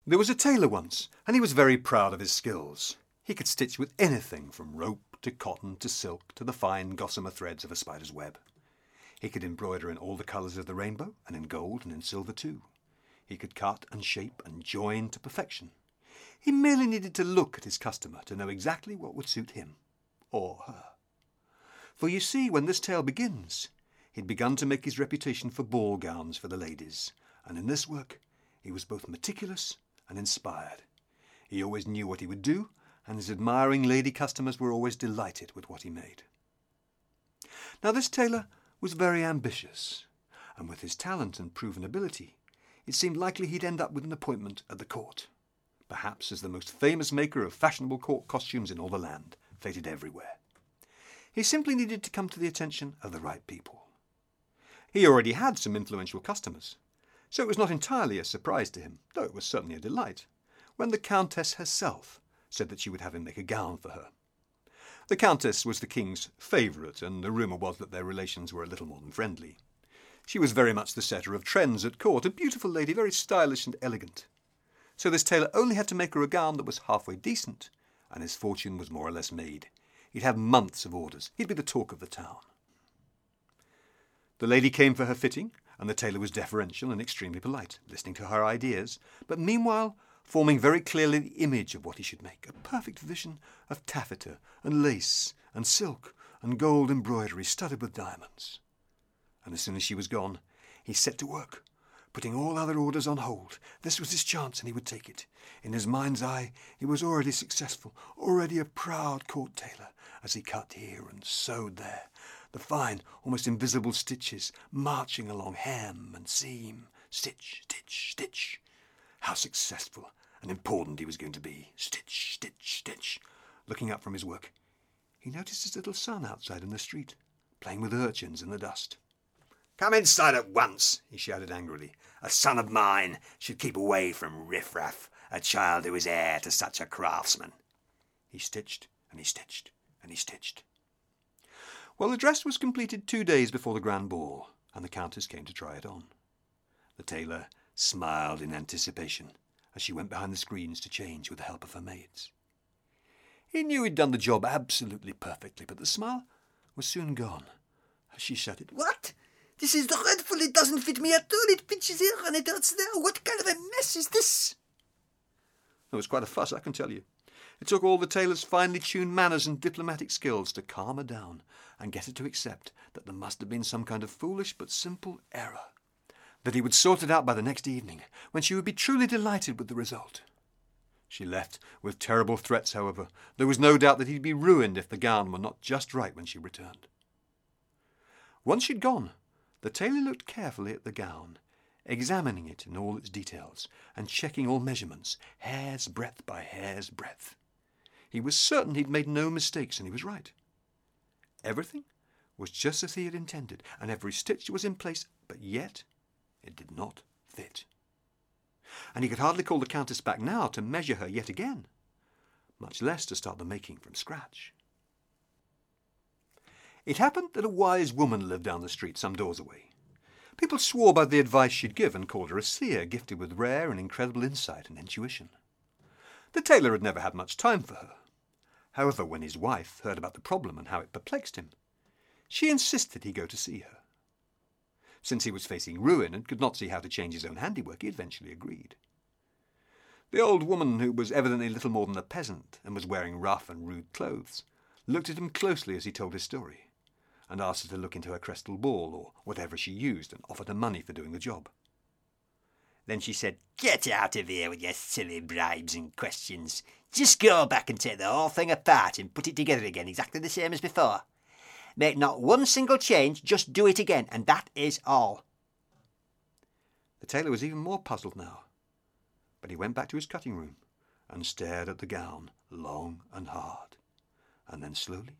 There was a tailor once, and he was very proud of his skills. He could stitch with anything from rope to cotton to silk to the fine gossamer threads of a spider's web. He could embroider in all the colours of the rainbow, and in gold and in silver too. He could cut and shape and join to perfection. He merely needed to look at his customer to know exactly what would suit him or her. For you see, when this tale begins, he'd begun to make his reputation for ball gowns for the ladies, and in this work he was both meticulous and inspired. He always knew what he would do, and his admiring lady customers were always delighted with what he made. Now this tailor was very ambitious, and with his talent and proven ability, it seemed likely he'd end up with an appointment at the court, perhaps as the most famous maker of fashionable court costumes in all the land, feted everywhere. He simply needed to come to the attention of the right people. He already had some influential customers, so it was not entirely a surprise to him, though it was certainly a delight, when the Countess herself said that she would have him make a gown for her. The Countess was the king's favourite, and the rumour was that their relations were a little more than friendly. She was very much the setter of trends at court, a beautiful lady, very stylish and elegant. So this tailor only had to make her a gown that was halfway decent, and his fortune was more or less made. He'd have months of orders. He'd be the talk of the town. The lady came for her fitting, and the tailor was deferential and extremely polite, listening to her ideas, but meanwhile forming very clearly the image of what he should make, a perfect vision of taffeta and lace and silk and gold embroidery studded with diamonds. And as soon as she was gone, he set to work, putting all other orders on hold. This was his chance, and he would take it. In his mind's eye, he was already successful, already a proud court tailor, as he cut here and sewed there, the fine, almost invisible stitches marching along hem and seam, stitch, stitch, stitch. How successful and important he was going to be. Stitch, stitch, stitch. Looking up from his work, he noticed his little son outside in the street, playing with urchins in the dust. "Come inside at once," he shouted angrily. "A son of mine should keep away from riffraff, a child who is heir to such a craftsman." He stitched, and he stitched, and he stitched. Well, the dress was completed 2 days before the grand ball, and the Countess came to try it on. The tailor smiled in anticipation as she went behind the screens to change with the help of her maids. He knew he'd done the job absolutely perfectly, but the smile was soon gone as she shouted, "What? This is dreadful. It doesn't fit me at all. It pinches here and it hurts there. What kind of a mess is this?" There was quite a fuss, I can tell you. It took all the tailor's finely tuned manners and diplomatic skills to calm her down and get her to accept that there must have been some kind of foolish but simple error, that he would sort it out by the next evening, when she would be truly delighted with the result. She left with terrible threats, however. There was no doubt that he'd be ruined if the gown were not just right when she returned. Once she'd gone, the tailor looked carefully at the gown, examining it in all its details, and checking all measurements, hair's breadth by hair's breadth. He was certain he'd made no mistakes, and he was right. Everything was just as he had intended, and every stitch was in place, but yet it did not fit. And he could hardly call the Countess back now to measure her yet again, much less to start the making from scratch. It happened that a wise woman lived down the street some doors away. People swore by the advice she'd give and called her a seer, gifted with rare and incredible insight and intuition. The tailor had never had much time for her. However, when his wife heard about the problem and how it perplexed him, she insisted he go to see her. Since he was facing ruin and could not see how to change his own handiwork, he eventually agreed. The old woman, who was evidently little more than a peasant and was wearing rough and rude clothes, looked at him closely as he told his story, and asked her to look into her crystal ball, or whatever she used, and offered her money for doing the job. Then she said, "Get out of here with your silly bribes and questions. Just go back and take the whole thing apart and put it together again exactly the same as before. Make not one single change, just do it again, and that is all." The tailor was even more puzzled now, but he went back to his cutting room and stared at the gown long and hard, and then slowly,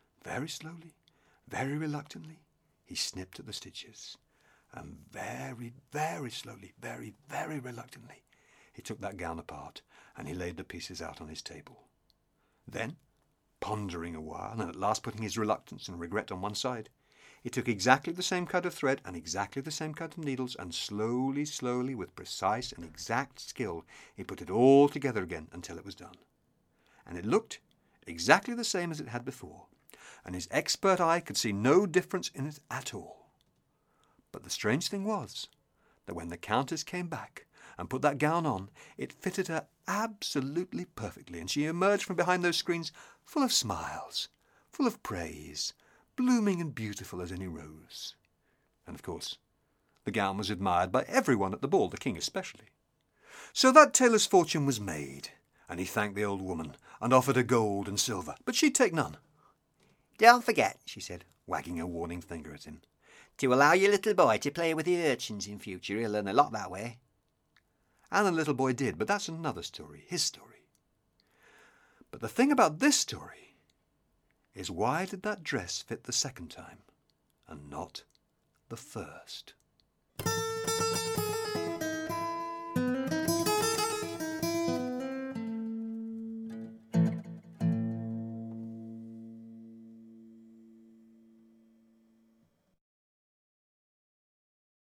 very reluctantly, he snipped at the stitches, and very, very slowly, very, very reluctantly, he took that gown apart, and he laid the pieces out on his table. Then, pondering a while, and at last putting his reluctance and regret on one side, He took exactly the same cut of thread and exactly the same cut of needles, and slowly, slowly, with precise and exact skill, he put it all together again until it was done. And it looked exactly the same as it had before, and his expert eye could see no difference in it at all. But the strange thing was that when the Countess came back and put that gown on, it fitted her absolutely perfectly, and she emerged from behind those screens full of smiles, full of praise, blooming and beautiful as any rose. And of course, the gown was admired by everyone at the ball, the king especially. So that tailor's fortune was made, and he thanked the old woman and offered her gold and silver, but she'd take none. "Don't forget," she said, Wagging a warning finger at him, "to allow your little boy to play with the urchins in future. He'll learn a lot that way." And the little boy did, but that's another story, his story. But the thing about this story is, why did that dress fit the second time and not the first?